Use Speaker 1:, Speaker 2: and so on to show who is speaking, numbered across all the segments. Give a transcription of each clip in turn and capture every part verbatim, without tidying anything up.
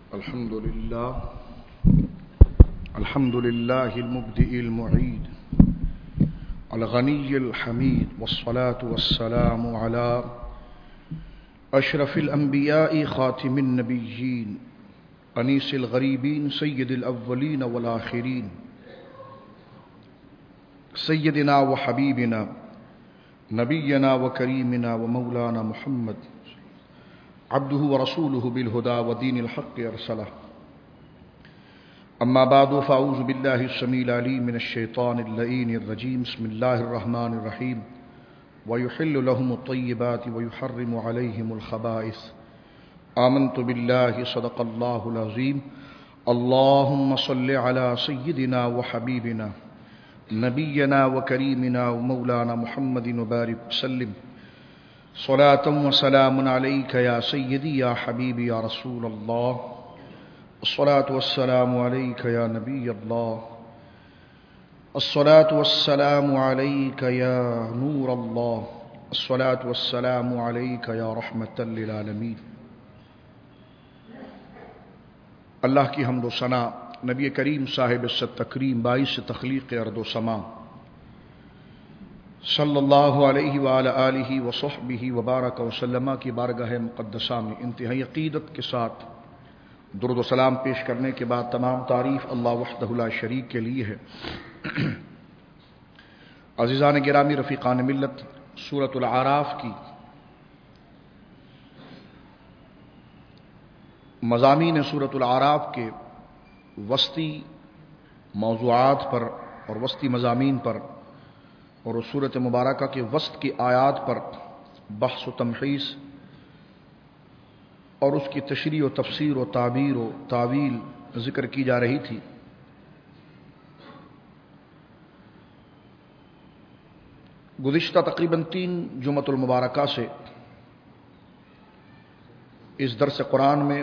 Speaker 1: الحمد لله الحمد لله المبدئ المعيد الغني الحميد، والصلاة والسلام على أشرف الأنبياء خاتم النبيين أنيس الغريبين سيد الأولين والآخرين سيدنا وحبيبنا نبينا وكريمنا ومولانا محمد عبده ورسوله بالهدى ودين الحق أرسله. أما بعد، فأعوذ بالله السميع العليم من الشيطان اللعين الرجيم. بسم الله الرحمن الرحيم. ويحل لهم الطيبات ويحرم عليهم الخبائث. آمنت بالله صدق الله العظيم. اللهم صل على سيدنا وحبيبنا نبينا وكريمنا ومولانا محمد وبارك وسلم صلاة وسلام عليك يا سيدي يا حبيبي يا رسول الله. الصلاة والسلام عليك يا نبي الله. الصلاة والسلام عليك يا نور الله. الصلاة والسلام عليك يا رحمة للعالمين. اللہ کی حمد و ثنا نبی کریم صاحب الصد تکریم باعث تخلیق ارض و سما صلی اللہ علیہ وآلہ آلہ وصحبہ وبارک وسلم کی بارگاہ مقدسہ میں انتہائی عقیدت کے ساتھ درود و سلام پیش کرنے کے بعد تمام تعریف اللہ وحدہ لا شریک کے لیے ہے. عزیزان گرامی، رفیقان ملت، سورۃ الاعراف کی مضامین سورۃ الاعراف کے وسطی موضوعات پر اور وسطی مضامین پر اور سورۃ مبارکہ کے وسط کی آیات پر بحث و تمحیص اور اس کی تشریح و تفسیر و تعبیر و تاویل ذکر کی جا رہی تھی. گزشتہ تقریباً تین جمعۃ المبارکہ سے اس درس قرآن میں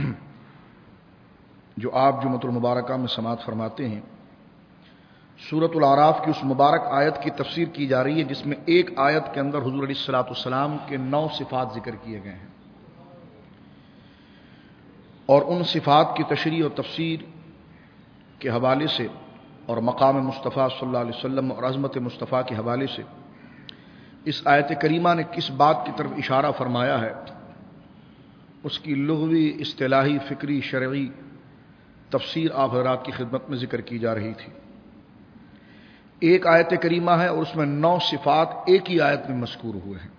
Speaker 1: جو آپ جمعۃ المبارکہ میں سماعت فرماتے ہیں، سورۃ الاعراف کی اس مبارک آیت کی تفسیر کی جا رہی ہے جس میں ایک آیت کے اندر حضور علیہ الصلوۃ والسلام کے نو صفات ذکر کیے گئے ہیں، اور ان صفات کی تشریح و تفسیر کے حوالے سے اور مقام مصطفیٰ صلی اللہ علیہ وسلم اور عظمت مصطفیٰ کے حوالے سے اس آیت کریمہ نے کس بات کی طرف اشارہ فرمایا ہے، اس کی لغوی، اصطلاحی، فکری، شرعی تفسیر آپ حضرات کی خدمت میں ذکر کی جا رہی تھی. ایک آیت کریمہ ہے اور اس میں نو صفات ایک ہی آیت میں مذکور ہوئے ہیں.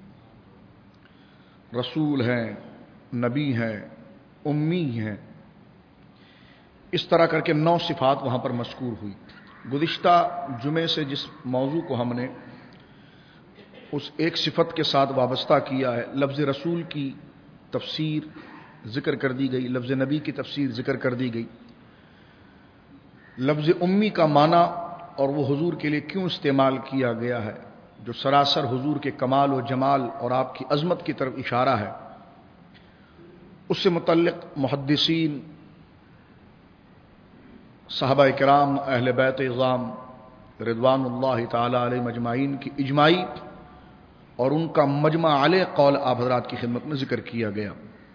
Speaker 1: رسول ہیں، نبی ہیں، امی ہیں، اس طرح کر کے نو صفات وہاں پر مذکور ہوئی. گزشتہ جمعے سے جس موضوع کو ہم نے اس ایک صفت کے ساتھ وابستہ کیا ہے، لفظ رسول کی تفسیر ذکر کر دی گئی، لفظ نبی کی تفسیر ذکر کر دی گئی، لفظ امی کا معنی اور وہ حضور کے لیے کیوں استعمال کیا گیا ہے، جو سراسر حضور کے کمال و جمال اور آپ کی عظمت کی طرف اشارہ ہے. اس سے متعلق محدثین، صحابہ کرام، اہل بیت اعظام رضوان اللہ تعالی علیہ مجمعین کی اجماعی اور ان کا مجمع علیہ قول آپ حضرات کی خدمت میں ذکر کیا گیا.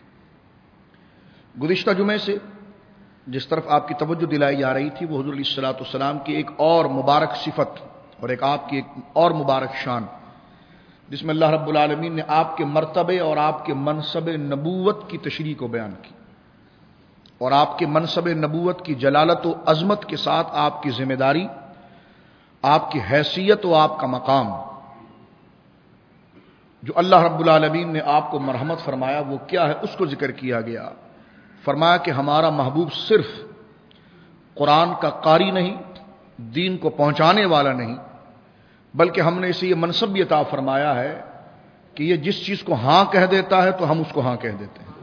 Speaker 1: گزشتہ جمعے سے جس طرف آپ کی توجہ دلائی جا رہی تھی وہ حضور علیہ الصلوۃ والسلام کی ایک اور مبارک صفت اور ایک آپ کی ایک اور مبارک شان، جس میں اللہ رب العالمین نے آپ کے مرتبے اور آپ کے منصب نبوت کی تشریح کو بیان کی، اور آپ کے منصب نبوت کی جلالت و عظمت کے ساتھ آپ کی ذمہ داری، آپ کی حیثیت و آپ کا مقام جو اللہ رب العالمین نے آپ کو مرحمت فرمایا وہ کیا ہے، اس کو ذکر کیا گیا. فرمایا کہ ہمارا محبوب صرف قرآن کا قاری نہیں، دین کو پہنچانے والا نہیں، بلکہ ہم نے اسے یہ منصب بھی عطا فرمایا ہے کہ یہ جس چیز کو ہاں کہہ دیتا ہے تو ہم اس کو ہاں کہہ دیتے ہیں،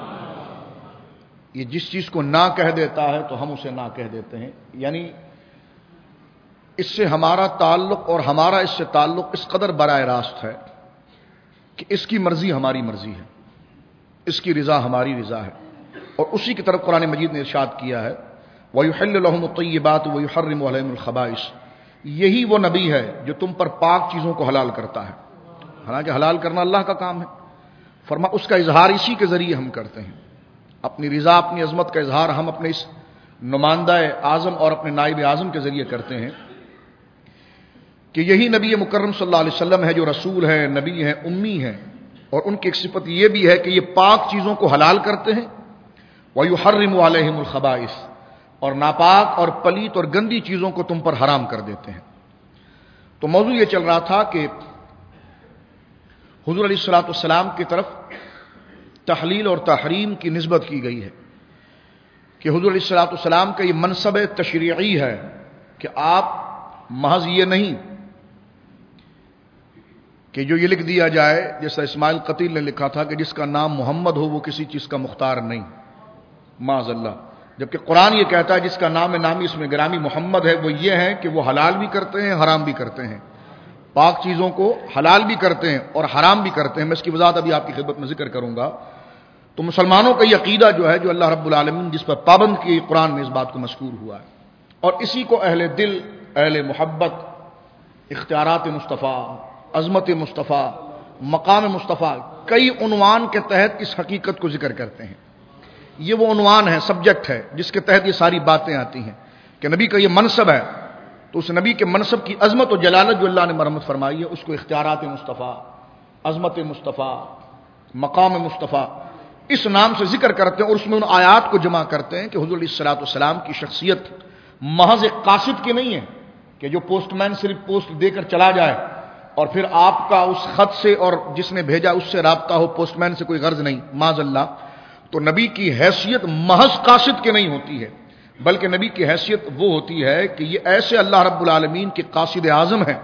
Speaker 1: یہ جس چیز کو نہ کہہ دیتا ہے تو ہم اسے نہ کہہ دیتے ہیں. یعنی اس سے ہمارا تعلق اور ہمارا اس سے تعلق اس قدر براہ راست ہے کہ اس کی مرضی ہماری مرضی ہے، اس کی رضا ہماری رضا ہے. اور اسی کی طرف قرآن مجید نے ارشاد کیا ہے وَيُحِلُّ لَهُمُ الطَّيِّبَاتُ وَيُحَرِّمُ عَلَيْهِمُ الْخَبَائِثَ. یہی وہ نبی ہے جو تم پر پاک چیزوں کو حلال کرتا ہے، حالانکہ حلال کرنا اللہ کا کام ہے. فرما اس کا اظہار اسی کے ذریعے ہم کرتے ہیں. اپنی رضا اپنی عظمت کا اظہار ہم اپنے اس نمائندہ اعظم اور اپنے نائب اعظم کے ذریعے کرتے ہیں کہ یہی نبی مکرم صلی اللہ علیہ وسلم ہے جو رسول ہے، نبی ہے، امی ہے، اور ان کی ایک صفت یہ بھی ہے کہ یہ پاک چیزوں کو حلال کرتے ہیں وَيُحَرِّمُ عَلَيْهِمُ الْخَبَائِثَ، اور ناپاک اور پلیت اور گندی چیزوں کو تم پر حرام کر دیتے ہیں۔ تو موضوع یہ چل رہا تھا کہ حضور علیہ الصلوۃ والسلام کی طرف تحلیل اور تحریم کی نسبت کی گئی ہے کہ حضور علیہ الصلوۃ والسلام کا یہ منصب تشریعی ہے کہ آپ محض یہ نہیں کہ جو یہ لکھ دیا جائے جیسا اسماعیل قتیل نے لکھا تھا کہ جس کا نام محمد ہو وہ کسی چیز کا مختار نہیں، معاذ اللہ، جبکہ قرآن یہ کہتا ہے جس کا نام نامی اس میں گرامی محمد ہے وہ یہ ہے کہ وہ حلال بھی کرتے ہیں حرام بھی کرتے ہیں، پاک چیزوں کو حلال بھی کرتے ہیں اور حرام بھی کرتے ہیں۔ میں اس کی وضاحت ابھی آپ کی خدمت میں ذکر کروں گا۔ تو مسلمانوں کا یہ عقیدہ جو ہے جو اللہ رب العالمین جس پر پابند کی قرآن میں اس بات کو مذکور ہوا ہے، اور اسی کو اہل دل، اہل محبت، اختیارات مصطفیٰ، عظمت مصطفیٰ، مقام مصطفیٰ، کئی عنوان کے تحت اس حقیقت کو ذکر کرتے ہیں۔ یہ وہ عنوان ہے، سبجیکٹ ہے جس کے تحت یہ ساری باتیں آتی ہیں کہ نبی کا یہ منصب ہے، تو اس نبی کے منصب کی عظمت و جلالت جو اللہ نے مرحمت فرمائی ہے اس کو اختیارات مصطفیٰ، عظمت مصطفیٰ، مقام مصطفیٰ اس نام سے ذکر کرتے ہیں، اور اس میں ان آیات کو جمع کرتے ہیں کہ حضور علیہ الصلوۃ والسلام کی شخصیت محض ایک قاصد کی نہیں ہے کہ جو پوسٹ مین صرف پوسٹ دے کر چلا جائے اور پھر آپ کا اس خط سے اور جس نے بھیجا اس سے رابطہ ہو، پوسٹ مین سے کوئی غرض نہیں، معاذ اللہ۔ تو نبی کی حیثیت محض قاصد کی نہیں ہوتی ہے، بلکہ نبی کی حیثیت وہ ہوتی ہے کہ یہ ایسے اللہ رب العالمین کے قاصد اعظم ہیں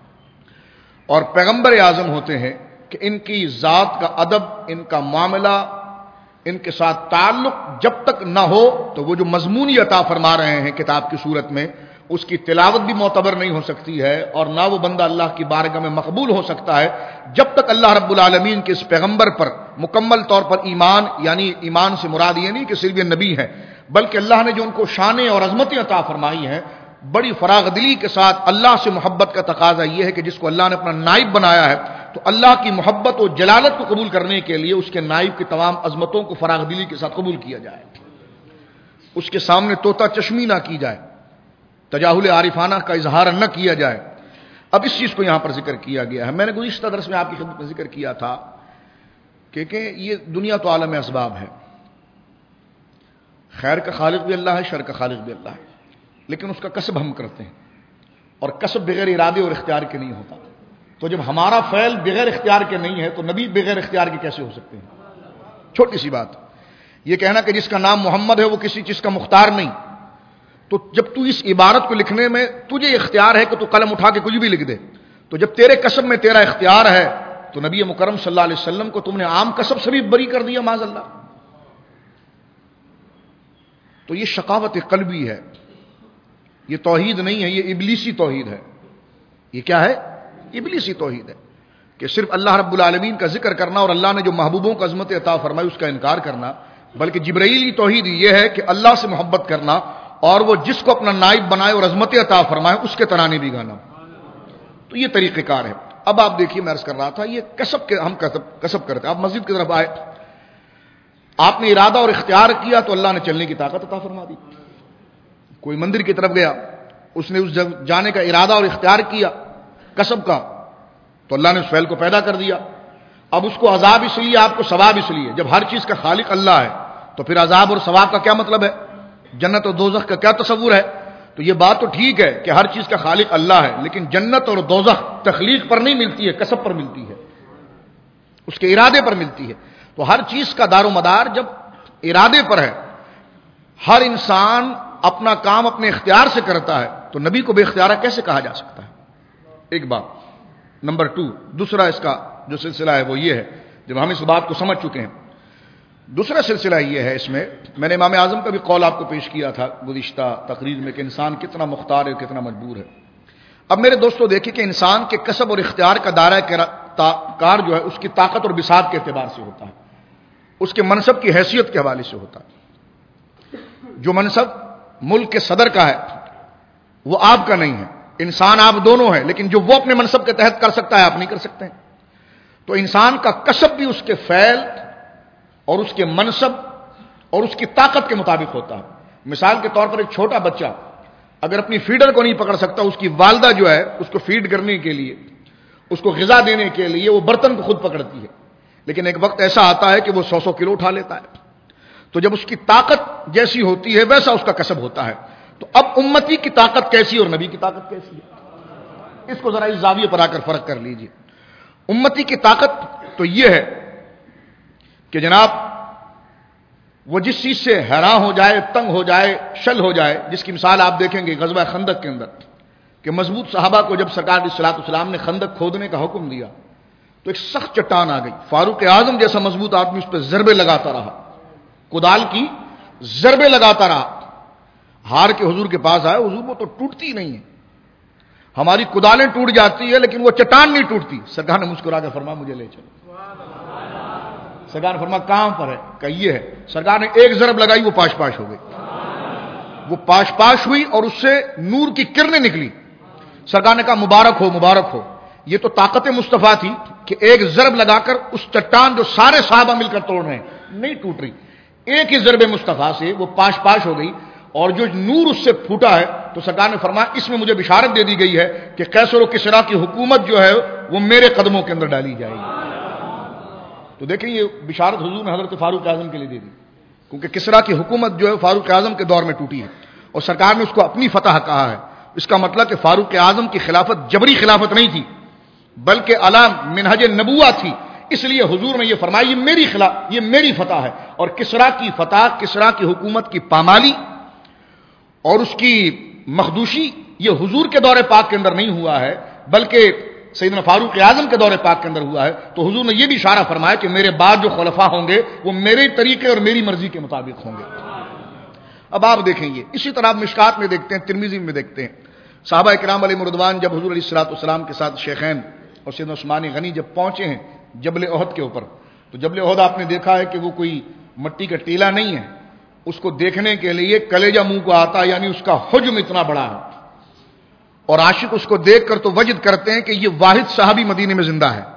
Speaker 1: اور پیغمبر اعظم ہوتے ہیں کہ ان کی ذات کا ادب، ان کا معاملہ، ان کے ساتھ تعلق جب تک نہ ہو تو وہ جو مضمونی عطا فرما رہے ہیں کتاب کی صورت میں اس کی تلاوت بھی معتبر نہیں ہو سکتی ہے، اور نہ وہ بندہ اللہ کی بارگاہ میں مقبول ہو سکتا ہے جب تک اللہ رب العالمین کے اس پیغمبر پر مکمل طور پر ایمان، یعنی ایمان سے مراد یہ نہیں کہ صرف یہ نبی ہے، بلکہ اللہ نے جو ان کو شانیں اور عظمتیں عطا فرمائی ہیں بڑی فراغ دلی کے ساتھ اللہ سے محبت کا تقاضا یہ ہے کہ جس کو اللہ نے اپنا نائب بنایا ہے تو اللہ کی محبت و جلالت کو قبول کرنے کے لیے اس کے نائب کی تمام عظمتوں کو فراغ دلی کے ساتھ قبول کیا جائے، اس کے سامنے طوطا چشمی نہ کی جائے، تجاہل عارفانہ کا اظہار نہ کیا جائے۔ اب اس چیز کو یہاں پر ذکر کیا گیا ہے۔ میں نے گزشتہ درس میں آپ کی خدمت میں ذکر کیا تھا کہ کہ یہ دنیا تو عالم اسباب ہے، خیر کا خالق بھی اللہ ہے، شر کا خالق بھی اللہ ہے، لیکن اس کا کسب ہم کرتے ہیں، اور کسب بغیر ارادے اور اختیار کے نہیں ہوتا۔ تو جب ہمارا فعل بغیر اختیار کے نہیں ہے تو نبی بغیر اختیار کے کیسے ہو سکتے ہیں؟ چھوٹی سی بات یہ کہنا کہ جس کا نام محمد ہے وہ کسی چیز کا مختار نہیں، تو جب تو اس عبارت کو لکھنے میں تجھے اختیار ہے کہ تو قلم اٹھا کے کچھ بھی لکھ دے، تو جب تیرے کسب میں تیرا اختیار ہے تو نبی مکرم صلی اللہ علیہ وسلم کو تم نے عام کسب سے بھی بری کر دیا، معاذ اللہ۔ تو یہ شقاوت قلبی ہے، یہ توحید نہیں ہے، یہ ابلیسی توحید ہے۔ یہ کیا ہے؟ ابلیسی توحید ہے کہ صرف اللہ رب العالمین کا ذکر کرنا اور اللہ نے جو محبوبوں کو عظمت عطا فرمائی اس کا انکار کرنا، بلکہ جبرائیلی توحید یہ ہے کہ اللہ سے محبت کرنا اور وہ جس کو اپنا نائب بنائے اور عظمت عطا فرمائے اس کے ترانے بھی گانا۔ تو یہ طریقہ کار ہے۔ اب آپ دیکھیے، میں عرض کر رہا تھا یہ کسب کے ہم کسب کرتے ہیں۔ آپ مسجد کی طرف آئے، آپ نے ارادہ اور اختیار کیا تو اللہ نے چلنے کی طاقت عطا فرما دی۔ کوئی مندر کی طرف گیا، اس نے اس جگہ جانے کا ارادہ اور اختیار کیا کسب کا، تو اللہ نے اس فعل کو پیدا کر دیا۔ اب اس کو عذاب اس لیے، آپ کو ثواب اس لیے۔ جب ہر چیز کا خالق اللہ ہے تو پھر عذاب اور ثواب کا کیا مطلب ہے؟ جنت اور دوزخ کا کیا تصور ہے؟ تو یہ بات تو ٹھیک ہے کہ ہر چیز کا خالق اللہ ہے، لیکن جنت اور دوزخ تخلیق پر نہیں ملتی ہے، کسب پر ملتی ہے، اس کے ارادے پر ملتی ہے۔ تو ہر چیز کا دار و مدار جب ارادے پر ہے، ہر انسان اپنا کام اپنے اختیار سے کرتا ہے، تو نبی کو بے اختیارہ کیسے کہا جا سکتا ہے؟ ایک بات۔ نمبر ٹو، دوسرا اس کا جو سلسلہ ہے وہ یہ ہے، جب ہم اس بات کو سمجھ چکے ہیں، دوسرا سلسلہ یہ ہے، اس میں میں نے امام اعظم کا بھی قول آپ کو پیش کیا تھا گزشتہ تقریر میں کہ انسان کتنا مختار ہے، کتنا مجبور ہے۔ اب میرے دوستو دیکھیں کہ انسان کے کسب اور اختیار کا دائرہ کار جو ہے اس کی طاقت اور بساط کے اعتبار سے ہوتا ہے، اس کے منصب کی حیثیت کے حوالے سے ہوتا ہے۔ جو منصب ملک کے صدر کا ہے وہ آپ کا نہیں ہے، انسان آپ دونوں ہیں، لیکن جو وہ اپنے منصب کے تحت کر سکتا ہے آپ نہیں کر سکتے ہیں۔ تو انسان کا کسب بھی اس کے فعل اور اس کے منصب اور اس کی طاقت کے مطابق ہوتا ہے. مثال کے طور پر ایک چھوٹا بچہ اگر اپنی فیڈر کو نہیں پکڑ سکتا، اس کی والدہ جو ہے اس کو فیڈ کرنے کے لیے، اس کو غذا دینے کے لیے وہ برتن کو خود پکڑتی ہے، لیکن ایک وقت ایسا آتا ہے کہ وہ سو سو کلو اٹھا لیتا ہے. تو جب اس کی طاقت جیسی ہوتی ہے ویسا اس کا کسب ہوتا ہے. تو اب امتی کی طاقت کیسی اور نبی کی طاقت کیسی ہے، اس کو ذرا اس زاویے پر آ کر فرق کر لیجئے. امتی کی طاقت تو یہ ہے کہ جناب وہ جس چیز سے حیران ہو جائے، تنگ ہو جائے، شل ہو جائے، جس کی مثال آپ دیکھیں گے غزوہ خندق کے اندر کہ مضبوط صحابہ کو جب سرکار علیہ الصلوۃ والسلام نے خندق کھودنے کا حکم دیا تو ایک سخت چٹان آ گئی. فاروق اعظم جیسا مضبوط آدمی اس پہ ضربے لگاتا رہا، کدال کی ضربے لگاتا رہا. ہار کے حضور کے پاس آئے، حضور وہ تو ٹوٹتی نہیں ہے، ہماری کدالیں ٹوٹ جاتی ہے لیکن وہ چٹان نہیں ٹوٹتی. سرکار نے مسکرا کے فرمایا مجھے لے چلو. سرکار نے فرمایا کہاں پر ہے؟ کہ یہ ہے. سرکار نے ایک ضرب لگائی، وہ پاش پاش ہو گئی، وہ پاش پاش ہوئی اور اس سے نور کی کرنیں نکلی. سرکار نے کہا مبارک ہو مبارک ہو. یہ تو طاقت مصطفیٰ تھی کہ ایک ضرب لگا کر اس چٹان جو سارے صحابہ مل کر توڑ رہے ہیں نہیں ٹوٹ رہی، ایک ہی ضرب مصطفیٰ سے وہ پاش پاش ہو گئی اور جو نور اس سے پھوٹا ہے. تو سرکار نے فرمایا اس میں مجھے بشارت دے دی گئی ہے کہ قیصر و کسریٰ کی حکومت جو ہے وہ میرے قدموں کے اندر ڈالی جائے گی. تو دیکھیں یہ بشارت حضور نے حضرت فاروق اعظم کے لیے دے دی، کیونکہ کسریٰ کی حکومت جو ہے فاروق اعظم کے دور میں ٹوٹی ہے اور سرکار نے اس کو اپنی فتح کہا ہے. اس کا مطلب کہ فاروق اعظم کی خلافت جبری خلافت نہیں تھی بلکہ علام منہج نبوہ تھی. اس لیے حضور نے یہ فرمایا یہ میری خلاف یہ میری فتح ہے. اور کسریٰ کی فتح، کسریٰ کی حکومت کی پامالی اور اس کی مخدوشی یہ حضور کے دور پاک کے اندر نہیں ہوا ہے بلکہ سیدنا فاروق اعظم کے دور پاک کے اندر ہوا ہے. تو حضور نے یہ بھی اشارہ فرمایا کہ میرے بعد جو خلفاء ہوں گے وہ میرے طریقے اور میری مرضی کے مطابق ہوں گے. اب آپ دیکھیں گے اسی طرح مشکات میں دیکھتے ہیں، ترمذی میں دیکھتے ہیں، صحابہ کرام علیہ رضوان جب حضور علیہ الصلوۃ والسلام کے ساتھ شیخین اور سیدنا عثمان غنی جب پہنچے ہیں جبل احد کے اوپر، تو جبل احد آپ نے دیکھا ہے کہ وہ کوئی مٹی کا ٹیلا نہیں ہے، اس کو دیکھنے کے لیے کلیجہ منہ کو آتا ہے، یعنی اس کا حجم اتنا بڑا ہے اور عاشق اس کو دیکھ کر تو وجد کرتے ہیں کہ یہ واحد صحابی مدینے میں زندہ ہے.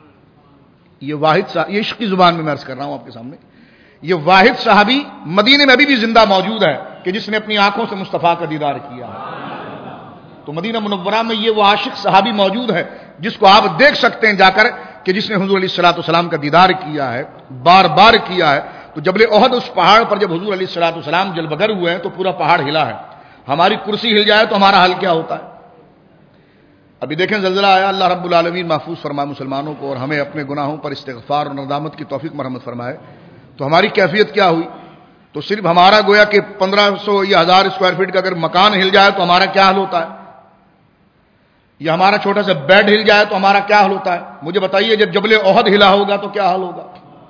Speaker 1: یہ واحد صحابی، یہ عشق کی زبان میں میں عرض کر رہا ہوں آپ کے سامنے، یہ واحد صحابی مدینے میں ابھی بھی زندہ موجود ہے کہ جس نے اپنی آنکھوں سے مصطفیٰ کا دیدار کیا ہے. تو مدینہ منورہ میں یہ وہ عاشق صحابی موجود ہے جس کو آپ دیکھ سکتے ہیں جا کر کہ جس نے حضور علیہ الصلوۃ والسلام کا دیدار کیا ہے، بار بار کیا ہے. تو جبل احد اس پہاڑ پر جب حضور علیہ الصلوۃ والسلام جل بگر ہوئے ہیں تو پورا پہاڑ ہلا ہے. ہماری کرسی ہل جائے تو ہمارا حل کیا ہوتا ہے؟ ابھی دیکھیں زلزلہ آیا، اللہ رب العالمین محفوظ فرمائے مسلمانوں کو اور ہمیں اپنے گناہوں پر استغفار اور ندامت کی توفیق مرحمت فرمائے. تو ہماری کیفیت کیا ہوئی؟ تو صرف ہمارا گویا کہ پندرہ سو یا ہزار اسکوائر فٹ کا اگر مکان ہل جائے تو ہمارا کیا حل ہوتا ہے، یا ہمارا چھوٹا سا بیڈ ہل جائے تو ہمارا کیا حل ہوتا ہے؟ مجھے بتائیے جب جبل احد ہلا ہوگا تو کیا حل ہوگا؟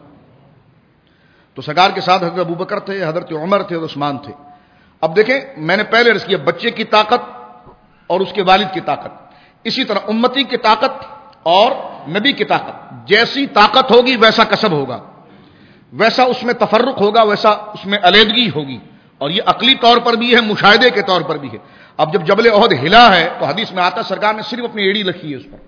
Speaker 1: تو سرکار کے ساتھ حضرت ابوبکر تھے، حضرت عمر تھے اور عثمان تھے. اب دیکھیں میں نے پہلے عرض کیا بچے کی طاقت اور اس کے والد کی طاقت، اسی طرح امتی کی طاقت اور نبی کی طاقت. جیسی طاقت ہوگی ویسا کسب ہوگا، ویسا اس میں تفرق ہوگا، ویسا اس میں علیحدگی ہوگی، اور یہ عقلی طور پر بھی ہے، مشاہدے کے طور پر بھی ہے. اب جب جبل احد ہلا ہے تو حدیث میں آتا سرکار نے صرف اپنی ایڑی رکھی ہے اس پر،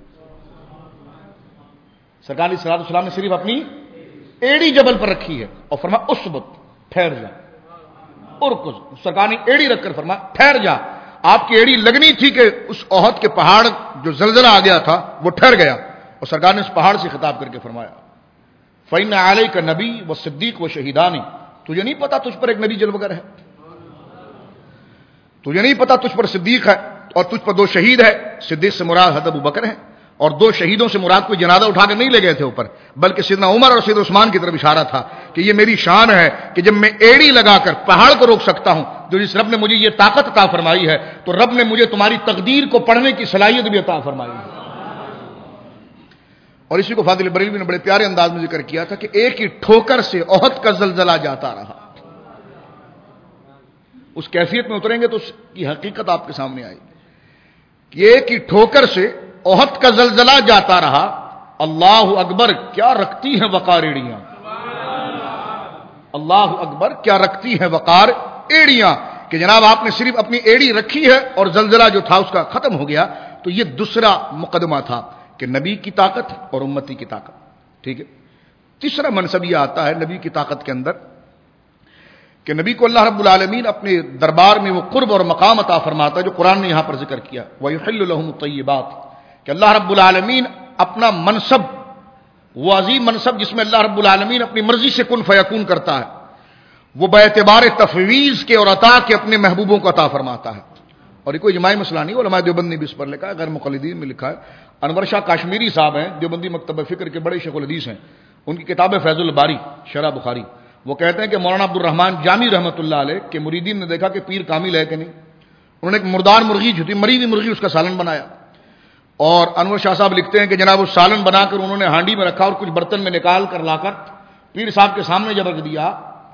Speaker 1: سرکار علیہ الصلوۃ والسلام نے صرف اپنی ایڑی جبل پر رکھی ہے اور فرمایا اسبت، ٹھہر جا. ارکز، سرکار نے ایڑی رکھ کر فرمایا ٹھہر جا. آپ کی ایڑی لگنی تھی کہ اس احد کے پہاڑ جو زلزلہ آ گیا تھا وہ ٹھہر گیا، اور سرکار نے اس پہاڑ سے خطاب کر کے فرمایا فَإِنَّ عَلَيْكَ نَبِيٌّ وَصِدِّيقٌ وَشَهِيدَانِ. تجھے نہیں پتا تجھ پر ایک نبی جلوگر ہے، تجھے نہیں پتا تجھ پر صدیق ہے اور تجھ پر دو شہید ہے. صدیق سے مراد حضرت ابوبکر ہیں اور دو شہیدوں سے مراد کوئی جنازہ اٹھا کر نہیں لے گئے تھے اوپر، بلکہ سیدنا عمر اور سیدنا عثمان کی طرف اشارہ تھا کہ یہ میری شان ہے کہ جب میں ایڑی لگا کر پہاڑ کو روک سکتا ہوں، جو جس رب نے مجھے یہ طاقت عطا فرمائی ہے تو رب نے مجھے تمہاری تقدیر کو پڑھنے کی صلاحیت بھی عطا فرمائی ہے. اور اسی کو فاضل بریلوی نے بڑے پیارے انداز میں ذکر کیا تھا کہ ایک ہی ٹھوکر سے احد کا زلزلہ جاتا رہا. اس کیفیت میں اتریں گے تو اس کی حقیقت آپ کے سامنے آئے گی کہ ایک ہی ٹھوکر سے احد کا زلزلہ جاتا رہا. اللہ اکبر کیا رکھتی ہیں وقار ایڑیاں، اللہ اکبر کیا رکھتی ہیں وقار ایڑیاں، کہ جناب آپ نے صرف اپنی ایڑی رکھی ہے اور زلزلہ جو تھا اس کا ختم ہو گیا. تو یہ دوسرا مقدمہ تھا کہ نبی کی طاقت اور امتی کی طاقت. ٹھیک ہے. تیسرا منصب یہ آتا ہے نبی کی طاقت کے اندر کہ نبی کو اللہ رب العالمین اپنے دربار میں وہ قرب اور مقام عطا فرماتا ہے جو قرآن نے یہاں پر ذکر کیا، وَيُحِلُّ لَهُمُ الطَّيِّبَاتِ، کہ اللہ رب العالمین اپنا منصب، وہ عظیم منصب جس میں اللہ رب العالمین اپنی مرضی سے کن فیکون کرتا ہے، وہ باعتبار تفویض کے اور عطا کے اپنے محبوبوں کو عطا فرماتا ہے. اور یہ کوئی اجماعی مسئلہ نہیں، علماء دیوبند نے بھی اس پر لکھا ہے، غیر مقلدین میں لکھا ہے. انور شاہ کاشمیری صاحب ہیں، دیوبندی مکتب فکر کے بڑے شیخ الحدیث ہیں، ان کی کتاب ہے فیض الباری شرح بخاری. وہ کہتے ہیں کہ مولانا عبد الرحمن جامی رحمۃ اللہ علیہ کے مریدین نے دیکھا کہ پیر کامل ہے کہ نہیں. انہوں نے ایک مردار مرغی جو تھی، مری ہوئی مرغی، اس کا سالن بنایا. اور انور شاہ صاحب لکھتے ہیں کہ جناب اس سالن بنا کر انہوں نے ہانڈی میں رکھا اور کچھ برتن میں نکال کر لا کر پیر صاحب کے سامنے جب رکھ دیا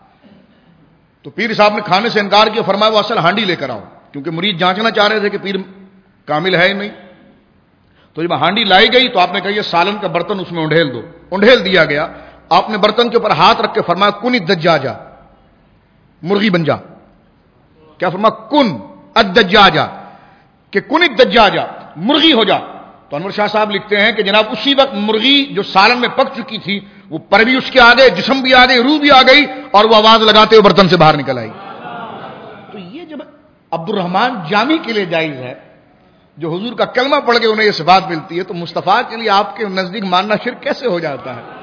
Speaker 1: تو پیر صاحب نے کھانے سے انکار کیا، فرمایا وہ اصل ہانڈی لے کر آؤ، کیونکہ مرید جانچنا چاہ رہے تھے کہ پیر کامل ہے ہی نہیں. تو جب ہانڈی لائی گئی تو آپ نے کہا یہ سالن کا برتن اس میں انڈھیل دو. انڈھیل دیا گیا. آپ نے برتن کے اوپر ہاتھ رکھ کے فرمایا کن الدجاجہ، مرغی بن جا. کیا فرمایا؟ کن الدجاجہ، کہ کن الدجاجہ، مرغی ہو جا. تو انور شاہ صاحب لکھتے ہیں کہ جناب اسی وقت مرغی جو سالن میں پک چکی تھی وہ پر بھی اس کے آ گئے، جسم بھی آ گئی، روح بھی آ گئی، اور وہ آواز لگاتے ہوئے برتن سے باہر نکل آئی. تو یہ جب عبد الرحمن جامی کے لیے جائز ہے، جو حضور کا کلمہ پڑھ کے انہیں یہ صفات ملتی ہے، تو مصطفیٰ کے لیے آپ کے نزدیک ماننا شرک کیسے ہو جاتا ہے؟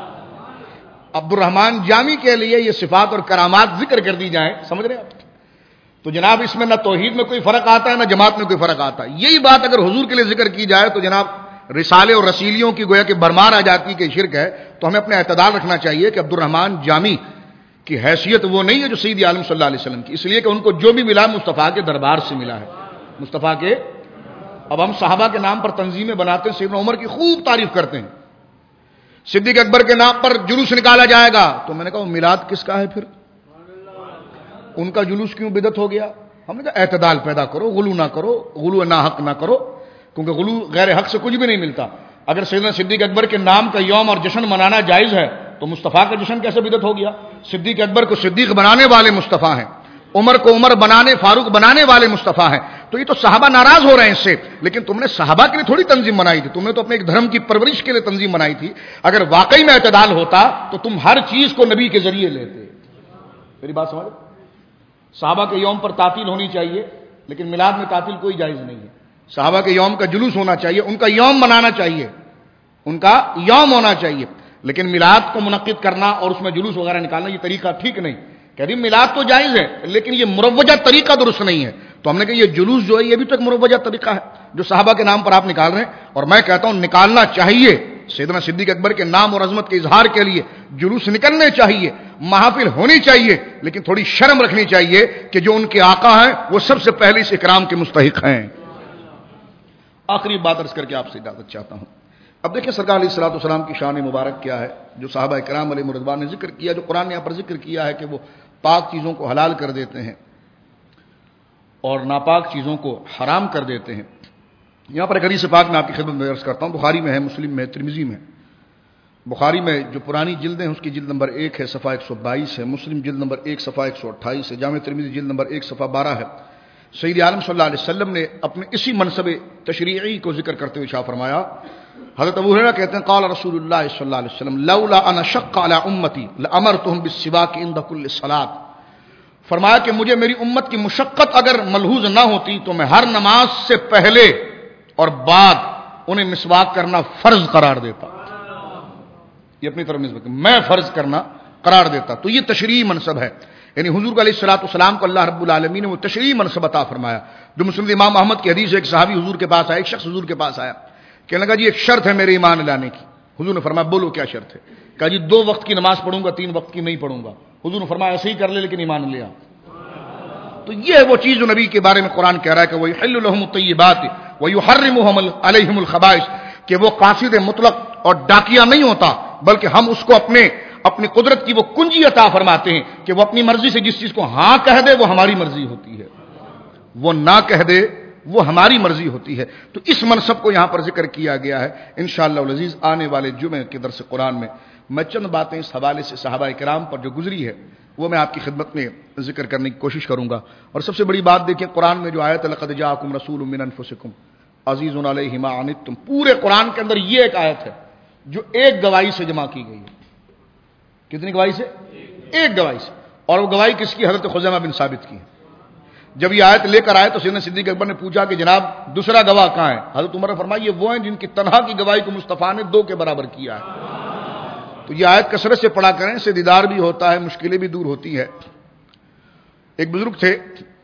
Speaker 1: عبد الرحمن جامی کے لیے یہ صفات اور کرامات ذکر کر دی جائیں، سمجھ رہے ہیں آپ؟ تو جناب اس میں نہ توحید میں کوئی فرق آتا ہے، نہ جماعت میں کوئی فرق آتا ہے. یہی بات اگر حضور کے لیے ذکر کی جائے تو جناب رسالے اور رسیلیوں کی گویا کہ بھرمار آ جاتی کہ شرک ہے. تو ہمیں اپنا اعتدال رکھنا چاہیے کہ عبد الرحمن جامی کی حیثیت وہ نہیں ہے جو سید عالم صلی اللہ علیہ وسلم کی، اس لیے کہ ان کو جو بھی ملا مصطفیٰ کے دربار سے ملا ہے، مصطفیٰ کے. اب ہم صحابہ کے نام پر تنظیمیں بناتے ہیں، سیدنا عمر کی خوب تعریف کرتے ہیں، صدیق اکبر کے نام پر جلوس نکالا جائے گا. تو میں نے کہا میلاد کس کا ہے پھر؟ ان کا جلوس کیوں بدعت ہو گیا؟ ہم نے کہا اعتدال پیدا کرو، غلو نہ کرو، غلو نہ حق نہ کرو، کیونکہ غلو غیر حق سے کچھ بھی نہیں ملتا. اگر سیدنا صدیق اکبر کے نام کا یوم اور جشن منانا جائز ہے تو مصطفیٰ کا جشن کیسے بدعت ہو گیا؟ صدیق اکبر کو صدیق بنانے والے مصطفیٰ ہیں، عمر کو عمر بنانے، فاروق بنانے والے مصطفیٰ ہیں. تو یہ تو صحابہ ناراض ہو رہے ہیں اس سے، لیکن تم نے صحابہ کے لیے تھوڑی تنظیم بنائی تھی، تم نے تو اپنے ایک دھرم کی پرورش کے لیے تنظیم بنائی تھی. اگر واقعی میں اعتدال ہوتا تو تم ہر چیز کو نبی کے ذریعے لیتے. میری بات سمجھ؟ صحابہ کے یوم پر تعطیل ہونی چاہیے، لیکن میلاد میں تعطیل کوئی جائز نہیں ہے. صحابہ کے یوم کا جلوس ہونا چاہیے، ان کا یوم منانا چاہیے، ان کا یوم ہونا چاہیے، لیکن میلاد کو منعقد کرنا اور اس میں جلوس وغیرہ نکالنا یہ طریقہ ٹھیک نہیں. کہہ رہی میلاد تو جائز ہے لیکن یہ مروجہ طریقہ درست نہیں ہے. تو ہم نے کہا یہ جلوس جو ہے یہ بھی تو ایک مروجہ طریقہ ہے جو صحابہ کے نام پر آپ نکال رہے ہیں، اور میں کہتا ہوں نکالنا چاہیے. سیدنا صدیق اکبر کے نام اور عظمت کے اظہار کے لیے جلوس نکلنے چاہیے، محافل ہونی چاہیے، لیکن تھوڑی شرم رکھنی چاہیے کہ جو ان کے آقا ہیں وہ سب سے پہلے اس اکرام کے مستحق ہیں. آخری بات عرض کر کے آپ سے اجازت چاہتا ہوں. اب دیکھیں سرکار علیہ الصلوۃ والسلام کی شان مبارک کیا ہے جو صحابہ کرام علیہ رضوان نے ذکر کیا، جو قرآن نے یہاں پر ذکر کیا ہے کہ وہ پاک چیزوں کو حلال کر دیتے ہیں اور ناپاک چیزوں کو حرام کر دیتے ہیں. یہاں پر ایک حدیث پاک میں آپ کی خدمت میں عرض کرتا ہوں، بخاری میں ہے، مسلم میں، ترمذی میں. بخاری میں جو پرانی جلدیں ہیں اس کی جلد نمبر ایک ہے، صفحہ ایک سو بائیس ہے. مسلم جلد نمبر ایک صفحہ ایک سو اٹھائیس ہے. جامع ترمذی جلد نمبر ایک صفحہ بارہ ہے. سید عالم صلی اللہ علیہ وسلم نے اپنے اسی منصب تشریعی کو ذکر کرتے ہوئے شاہ فرمایا، حضرت ابو ہریرہ کہتے ہیں قال رسول اللہ صلی اللہ علیہ وسلم لولا ان شق علی امتی لامرتهم بالسواک عند كل صلاۃ. فرمایا کہ مجھے میری امت کی مشقت اگر ملحوظ نہ ہوتی تو میں ہر نماز سے پہلے اور بعد انہیں مسواک کرنا فرض قرار دیتا. یہ اپنی طرف نسبت میں فرض کرنا قرار دیتا. تو یہ تشریعی منصب ہے، یعنی حضور علیہ الصلوۃ والسلام کو اللہ رب العالمین نے وہ تشریعی منصب عطا فرمایا. جو مسلم امام احمد کی حدیث ہے، ایک صحابی حضور کے پاس آیا، ایک شخص حضور کے پاس آیا، کہنے لگا جی ایک شرط ہے میرے ایمان لانے کی. حضور نے فرمایا بولو کیا شرط ہے؟ کہا جی دو وقت کی نماز پڑھوں گا، تین وقت کی نہیں پڑھوں گا. حضور نے فرمایا ایسے ہی کر لے لیکن ایمان لے آ. تو یہ ہے وہ چیز جو نبی کے بارے میں قرآن کہہ رہا ہے کہ وَيُحِلُّ لَهُمُ الطَّيِّبَاتِ وَيُحَرِّمُ عَلَيْهِمُ الْخَبَائِثَ، کہ وہ قاصد مطلق اور ڈاکیہ نہیں ہوتا، بلکہ ہم اس کو اپنے اپنی قدرت کی وہ کنجی عطا فرماتے ہیں کہ وہ اپنی مرضی سے جس چیز کو ہاں کہہ دے وہ ہماری مرضی ہوتی ہے، وہ نہ کہہ دے وہ ہماری مرضی ہوتی ہے. تو اس منصب کو یہاں پر ذکر کیا گیا ہے. انشاءاللہ العزیز آنے والے جمعے کے درس قرآن میں میں چند باتیں اس حوالے سے صحابہ کرام پر جو گزری ہے وہ میں آپ کی خدمت میں ذکر کرنے کی کوشش کروں گا. اور سب سے بڑی بات دیکھیں قرآن میں جو آیت لقد جاءکم رسول من انفسکم عزیز علیہ ما عنتم، پورے قرآن کے اندر یہ ایک آیت ہے جو ایک گواہی سے جمع کی گئی ہے. کتنی گواہی سے؟ ایک گواہی سے. اور وہ گواہی کس کی؟ حضرت خزیمہ بن ثابت کی. جب یہ آیت لے کر آئے تو سیدنا صدیق اکبر نے پوچھا کہ جناب دوسرا گواہ کہاں ہے؟ حضرت عمر نے فرمایا یہ وہ ہیں جن کی تنہا کی گواہی کو مصطفیٰ نے دو کے برابر کیا ہے. تو یہ آیت کثرت سے پڑھا کریں، اس سے دیدار بھی ہوتا ہے، مشکلیں بھی دور ہوتی ہے. ایک بزرگ تھے،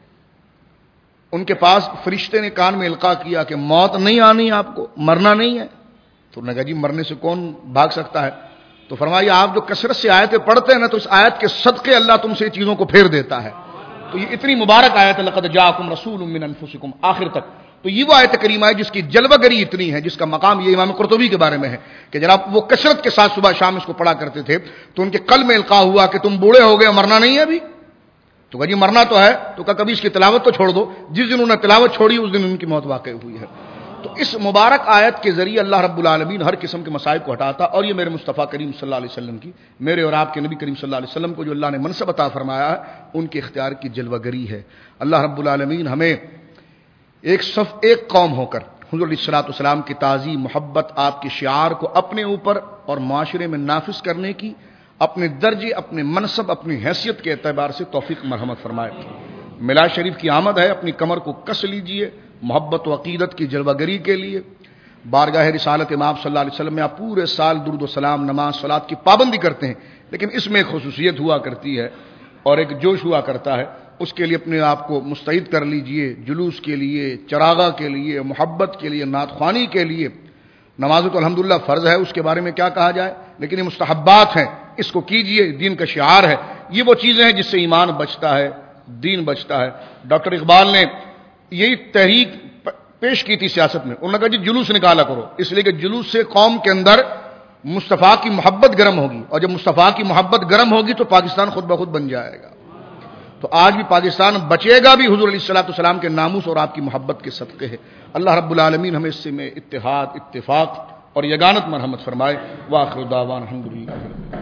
Speaker 1: ان کے پاس فرشتے نے کان میں القاء کیا کہ موت نہیں آنی، آپ کو مرنا نہیں ہے. تو انہوں نے کہا جی مرنے سے کون بھاگ سکتا ہے؟ تو فرمایا آپ جو کثرت سے آیتیں پڑھتے ہیں نا تو اس آیت کے صدقے اللہ تم سے چیزوں کو پھیر دیتا ہے. تو یہ اتنی مبارک آیت ہے لقد جاءکم رسول من انفسکم آخر تک. تو یہ وہ آیت کریمہ ہے جس کی جلوہ گری اتنی ہے، جس کا مقام یہ امام قرطبی کے بارے میں ہے کہ جناب وہ کثرت کے ساتھ صبح شام اس کو پڑھا کرتے تھے. تو ان کے قلب میں القاء ہوا کہ تم بوڑھے ہو گئے، مرنا نہیں ہے ابھی. تو کہا جی مرنا تو ہے. تو کہا کبھی اس کی تلاوت تو چھوڑ دو. جس دن انہوں نے تلاوت چھوڑی اس دن ان کی موت واقع ہوئی ہے. تو اس مبارک آیت کے ذریعے اللہ رب العالمین ہر قسم کے مصائب کو ہٹاتا. اور یہ میرے مصطفیٰ کریم صلی اللہ علیہ وسلم کی، میرے اور آپ کے نبی کریم صلی اللہ علیہ وسلم کو جو اللہ نے منصب عطا فرمایا ہے ان کے اختیار کی جلوہ گری ہے. اللہ رب العالمین ہمیں ایک صف ایک قوم ہو کر حضور علیہ الصلوۃ والسلام کی تعظیم، محبت، آپ کے شعار کو اپنے اوپر اور معاشرے میں نافذ کرنے کی اپنے درجے، اپنے منصب، اپنی حیثیت کے اعتبار سے توفیق مرحمت فرمائے. میلاد شریف کی آمد ہے، اپنی کمر کو کس لیجئے محبت و عقیدت کی جلوہ گری کے لیے. بارگاہ رسالت امام صلی اللہ علیہ وسلم میں آپ پورے سال درود و سلام، نماز، صلات کی پابندی کرتے ہیں، لیکن اس میں ایک خصوصیت ہوا کرتی ہے اور ایک جوش ہوا کرتا ہے. اس کے لیے اپنے آپ کو مستعد کر لیجئے، جلوس کے لیے، چراغاں کے لیے، محبت کے لیے، نعت خوانی کے لیے. نماز تو الحمدللہ فرض ہے، اس کے بارے میں کیا کہا جائے، لیکن یہ مستحبات ہیں، اس کو کیجئے، دین کا شعار ہے. یہ وہ چیزیں ہیں جس سے ایمان بچتا ہے، دین بچتا ہے. ڈاکٹر اقبال نے یہی تحریک پیش کی تھی سیاست میں. انہوں نے کہا جی جلوس نکالا کرو، اس لیے کہ جلوس سے قوم کے اندر مصطفیٰ کی محبت گرم ہوگی، اور جب مصطفیٰ کی محبت گرم ہوگی تو پاکستان خود بخود بن جائے گا. تو آج بھی پاکستان بچے گا بھی حضور علیہ الصلوۃ والسلام کے ناموس اور آپ کی محبت کے صدقے ہے. اللہ رب العالمین ہمیں اس سے میں اتحاد، اتفاق اور یگانت مرحمت فرمائے. وآخر دعوانا الحمدللہ.